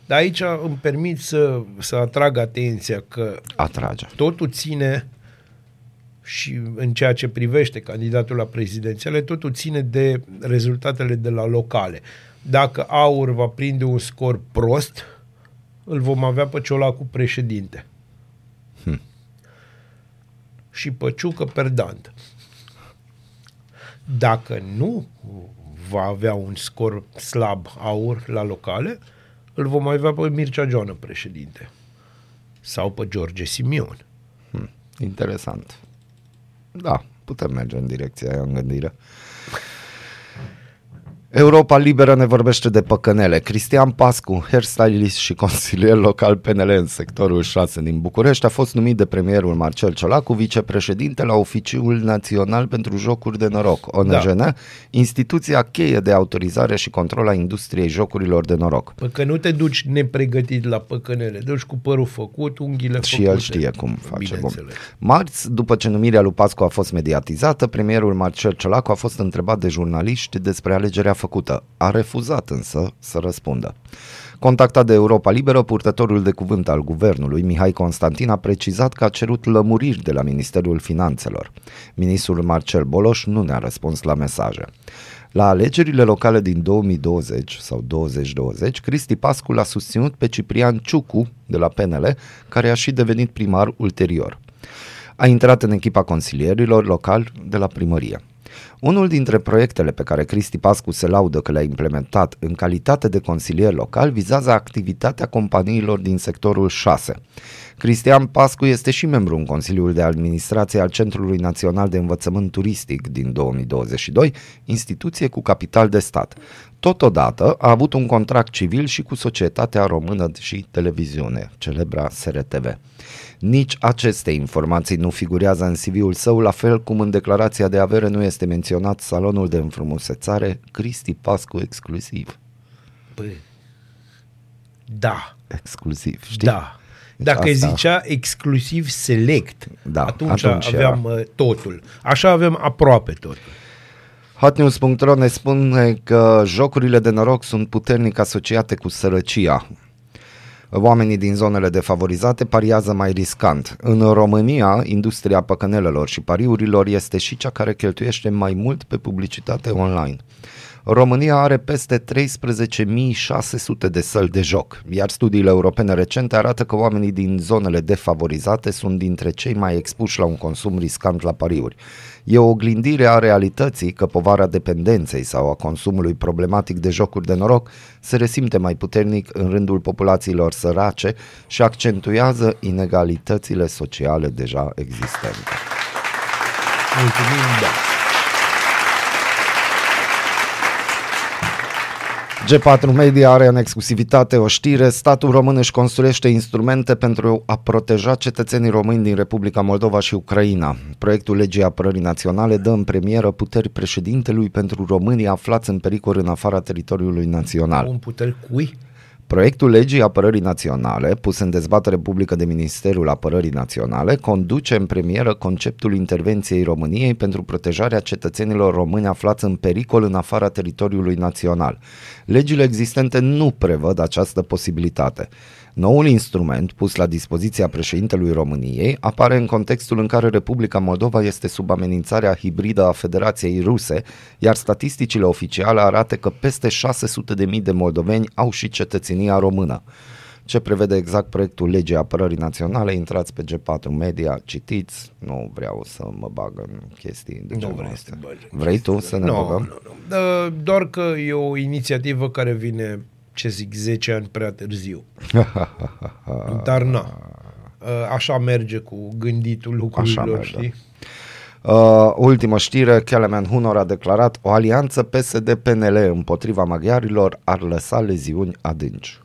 Dar aici îmi permit să atrag atenția că totul ține, și în ceea ce privește candidatul la prezidențiale, totul ține de rezultatele de la locale. Dacă AUR va prinde un scor prost, îl vom avea pe Ciolacu președinte. Și pe Ciucă perdant. Dacă nu va avea un scor slab AUR la locale, îl vom avea pe Mircea Joană președinte. Sau pe George Simion. Interesant. Da, putem merge în direcția aia în gândire. Europa Liberă ne vorbește de păcănele. Cristian Pascu, hairstylist și consilier local PNL în sectorul 6 din București, a fost numit de premierul Marcel Ciolacu vicepreședinte la Oficiul Național pentru Jocuri de Noroc, ONJN, instituția cheie de autorizare și control a industriei jocurilor de noroc. Că nu te duci nepregătit la păcănele, duci cu părul făcut, unghiile și făcute. El știe cum face. Marți, după ce numirea lui Pascu a fost mediatizată, premierul Marcel Ciolacu a fost întrebat de jurnaliști despre alegerea făcută. A refuzat însă să răspundă. Contactat de Europa Liberă, purtătorul de cuvânt al guvernului, Mihai Constantin, a precizat că a cerut lămuriri de la Ministerul Finanțelor. Ministrul Marcel Boloș nu ne-a răspuns la mesaje. La alegerile locale din 2020 sau 2020, Cristi Pascu l-a susținut pe Ciprian Ciucu de la PNL, care a și devenit primar ulterior. A intrat în echipa consilierilor locali de la primărie. Unul dintre proiectele pe care Cristi Pascu se laudă că le-a implementat în calitate de consilier local vizează activitatea companiilor din sectorul 6. Cristian Pascu este și membru în Consiliul de Administrație al Centrului Național de Învățământ Turistic din 2022, instituție cu capital de stat. Totodată a avut un contract civil și cu Societatea Română și Televiziune, celebra SRTV. Nici aceste informații nu figurează în CV-ul său, la fel cum în declarația de avere nu este menționat salonul de înfrumusețare Cristi Pascu exclusiv. Păi, da. Exclusiv, știi? Da. Dacă zicea exclusiv select, atunci aveam totul. Așa avem aproape totul. Hotnews.ro ne spune că jocurile de noroc sunt puternic asociate cu sărăcia. Oamenii din zonele defavorizate pariază mai riscant. În România, industria păcănelelor și pariurilor este și cea care cheltuiește mai mult pe publicitate online. România are peste 13.600 de săli de joc, iar studiile europene recente arată că oamenii din zonele defavorizate sunt dintre cei mai expuși la un consum riscant la pariuri. E o oglindire a realității că povara dependenței sau a consumului problematic de jocuri de noroc se resimte mai puternic în rândul populațiilor sărace și accentuează inegalitățile sociale deja existente. Mulțumim, da. G4 Media are în exclusivitate o știre: statul român își construiește instrumente pentru a proteja cetățenii români din Republica Moldova și Ucraina. Proiectul legii apărării naționale dă în premieră puteri președintelui pentru românii aflați în pericol în afara teritoriului național. Un puteri cui? Proiectul legii apărării naționale, pus în dezbatere publică de Ministerul Apărării Naționale, conduce în premieră conceptul intervenției României pentru protejarea cetățenilor români aflați în pericol în afara teritoriului național. Legile existente nu prevăd această posibilitate. Noul instrument, pus la dispoziția președintelui României, apare în contextul în care Republica Moldova este sub amenințarea hibridă a Federației Ruse, iar statisticile oficiale arată că peste 600.000 de moldoveni au și cetățenia română. Ce prevede exact proiectul legii apărării naționale, intrați pe G4 Media, citiți, nu vreau să mă bag în chestii de genul ăsta. Vrei tu să ne băgăm? Nu. Doar că e o inițiativă care vine, ce zic, 10 ani prea târziu. Dar na, așa merge cu gânditul lucrurilor, știi? Ultimă știre, Kelemen Hunor a declarat: o alianță PSD-PNL împotriva maghiarilor ar lăsa leziuni adânci.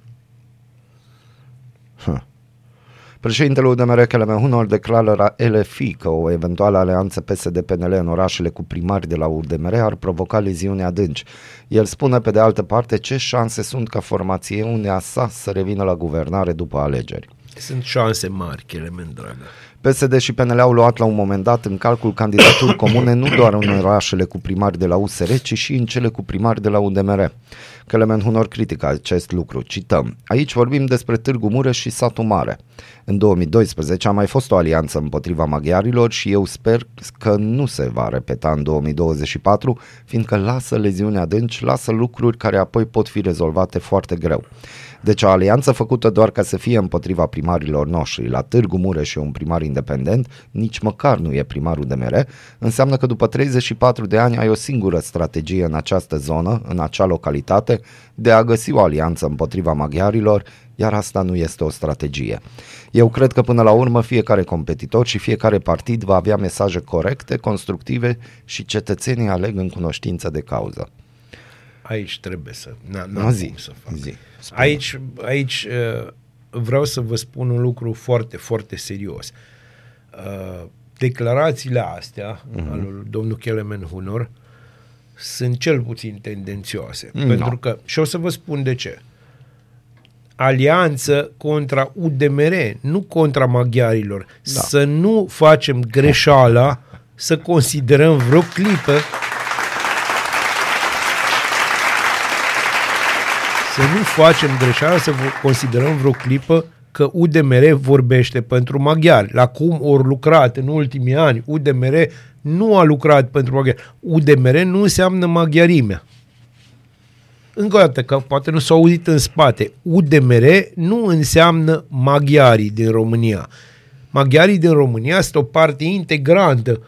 Președintele UDMR Kelemen Hunor declară la LFI că o eventuală alianță PSD-PNL în orașele cu primari de la UDMR ar provoca leziuni adânci. El spune pe de altă parte ce șanse sunt ca formațiunea sa să revină la guvernare după alegeri. Sunt șanse mari, Kelemen, dragă. PSD și PNL au luat la un moment dat în calcul candidaturi comune nu doar în orașele cu primari de la USR, ci și în cele cu primari de la UDMR. Kelemen Hunor critică acest lucru. Cităm: aici vorbim despre Târgu Mureș și Satul Mare. În 2012 a mai fost o alianță împotriva maghiarilor și eu sper că nu se va repeta în 2024, fiindcă lasă leziuni adânci, lasă lucruri care apoi pot fi rezolvate foarte greu. Deci o alianță făcută doar ca să fie împotriva primarilor noștri la Târgu Mureș și un primar independent, nici măcar nu e primarul UDMR, înseamnă că după 34 de ani ai o singură strategie în această zonă, în acea localitate, de a găsi o alianță împotriva maghiarilor, iar asta nu este o strategie. Eu cred că până la urmă fiecare competitor și fiecare partid va avea mesaje corecte, constructive și cetățenii aleg în cunoștință de cauză. Aici trebuie să... să fac. Aici vreau să vă spun un lucru foarte, foarte serios. Declarațiile astea al lui domnul Kelemen Hunor sunt cel puțin tendențioase. Pentru că, și o să vă spun de ce. Alianță contra UDMR, nu contra maghiarilor. Da. Să nu facem greșeala să considerăm vreo clipă să considerăm vreo clipă că UDMR vorbește pentru maghiari. La cum ori lucrat în ultimii ani, UDMR nu a lucrat pentru maghiari. UDMR nu înseamnă maghiarimea. Încă o dată, că poate nu s-a auzit în spate, UDMR nu înseamnă maghiarii din România. Maghiarii din România sunt o parte integrantă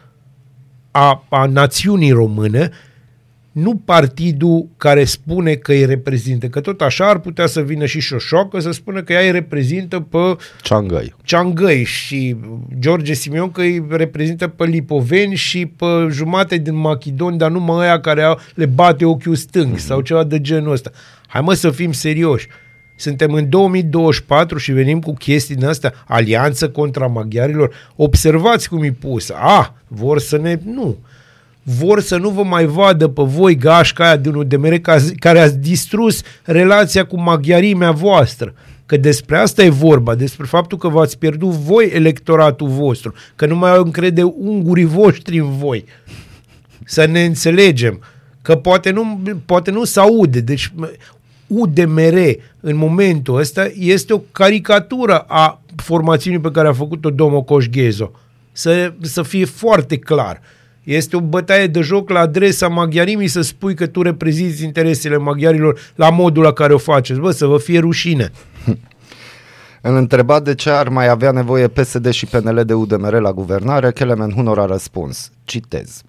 a națiunii române, nu partidul care spune că îi reprezintă, că tot așa ar putea să vină și Șoșoacă să spună că ea îi reprezintă pe Ciangăi și George Simion că îi reprezintă pe lipoveni și pe jumate din Machidon, dar numai aia care le bate ochiul stâng sau ceva de genul ăsta. Hai mă să fim serioși. Suntem în 2024 și venim cu chestii din astea, alianță contra maghiarilor. Observați cum e pusă. Vor să ne... Nu. Vor să nu vă mai vadă pe voi gașca aia din UDMR care ați distrus relația cu maghiarimea voastră. Că despre asta e vorba, despre faptul că v-ați pierdut voi electoratul vostru, că nu mai au încrede ungurii voștri în voi. Să ne înțelegem, că poate nu se aude. Deci UDMR în momentul ăsta este o caricatură a formațiunii pe care a făcut-o domnul Coșghezo. Să fie foarte clar. Este o bătaie de joc la adresa maghiarimii să spui că tu reprezinți interesele maghiarilor la modul la care o faceți. Bă, să vă fie rușine. În întrebat de ce ar mai avea nevoie PSD și PNL de UDMR la guvernare, Kelemen Hunor a răspuns, citez: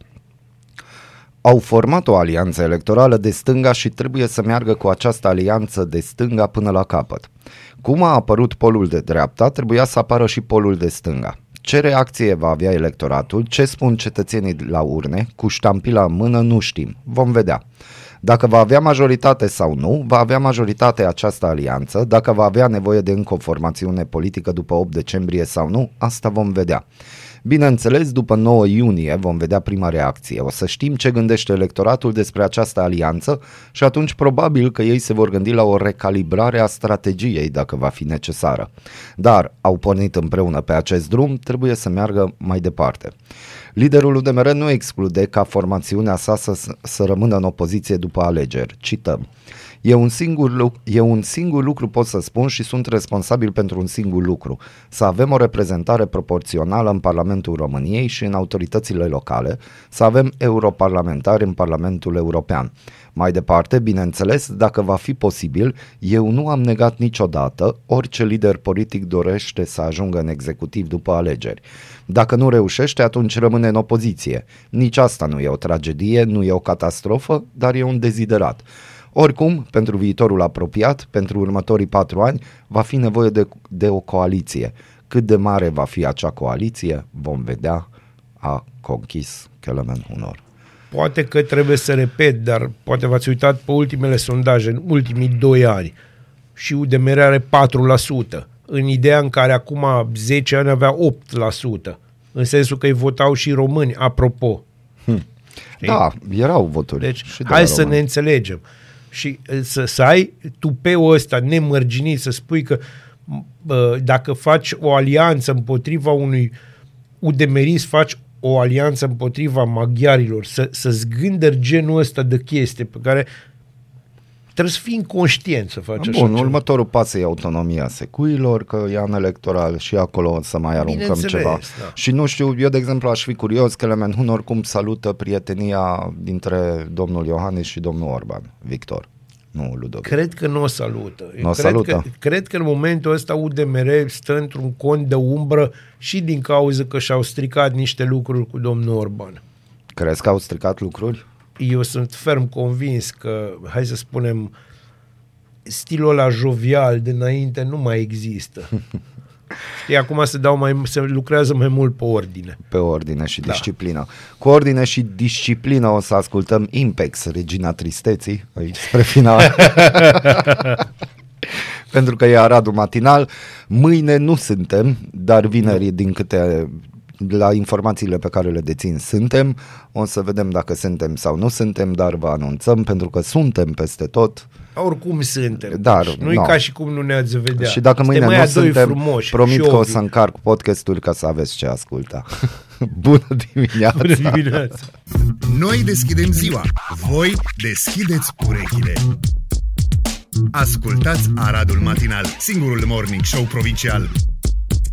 au format o alianță electorală de stânga și trebuie să meargă cu această alianță de stânga până la capăt. Cum a apărut polul de dreapta, trebuia să apară și polul de stânga. Ce reacție va avea electoratul, ce spun cetățenii la urne, cu ștampila în mână, nu știm. Vom vedea. Dacă va avea majoritate sau nu, va avea majoritate această alianță, dacă va avea nevoie de încă o formațiune politică după 8 decembrie sau nu, asta vom vedea. Bineînțeles, după 9 iunie vom vedea prima reacție. O să știm ce gândește electoratul despre această alianță și atunci probabil că ei se vor gândi la o recalibrare a strategiei dacă va fi necesară. Dar au pornit împreună pe acest drum, trebuie să meargă mai departe. Liderul UDMR nu exclude ca formațiunea sa să rămână în opoziție după alegeri. Cităm: E un singur lucru pot să spun și sunt responsabil pentru un singur lucru: să avem o reprezentare proporțională în Parlamentul României și în autoritățile locale, să avem europarlamentari în Parlamentul European. Mai departe, bineînțeles, dacă va fi posibil, eu nu am negat niciodată, orice lider politic dorește să ajungă în executiv după alegeri. Dacă nu reușește, atunci rămâne în opoziție. Nici asta nu e o tragedie, nu e o catastrofă, dar e un deziderat. Oricum, pentru viitorul apropiat, pentru următorii 4 ani, va fi nevoie de o coaliție. Cât de mare va fi acea coaliție, vom vedea, a conchis Kelemen Hunor. Poate că trebuie să repet, dar poate v-ați uitat pe ultimele sondaje, în ultimii 2 ani, și UDMR are 4%, în ideea în care acum 10 ani avea 8%, în sensul că îi votau și români, apropo. Da, erau voturi. Deci, hai să ne înțelegem. Și să ai tupeul ăsta nemărginit, să spui că dacă faci o alianță împotriva unui udemerist, faci o alianță împotriva maghiarilor, să zgândări genul ăsta de chestie pe care trebuie să fii inconștient să faci așa ceva. Următorul pas e autonomia secuilor, că e an electoral și acolo o să mai aruncăm ceva. Da. Și nu știu, eu de exemplu aș fi curios că Clement Hun oricum salută prietenia dintre domnul Iohannis și domnul Orban, Victor. Nu, Ludovic. Cred că nu o salută. Cred că în momentul ăsta UDMR stă într-un cont de umbră și din cauza că și-au stricat niște lucruri cu domnul Orban. Crezi că au stricat lucruri? Eu sunt ferm convins că, hai să spunem, stilul ăla jovial de înainte nu mai există. Știi, acum se lucrează mai mult pe ordine. Pe ordine și disciplină. Cu ordine și disciplină o să ascultăm Impex, Regina Tristeții, aici spre final. Pentru că e Aradul matinal. Mâine nu suntem, dar vineri, din câte la informațiile pe care le dețin, suntem. O să vedem dacă suntem sau nu suntem, dar vă anunțăm, pentru că suntem peste tot. Oricum suntem. Dar nu e ca și cum nu ne-ați vedea. Și dacă mâine nu suntem, promit că o să încarc podcastul ca să aveți ce asculta. Bună dimineața! Bună dimineața! Noi deschidem ziua, voi deschideți urechile. Ascultați Aradul matinal, singurul morning show provincial.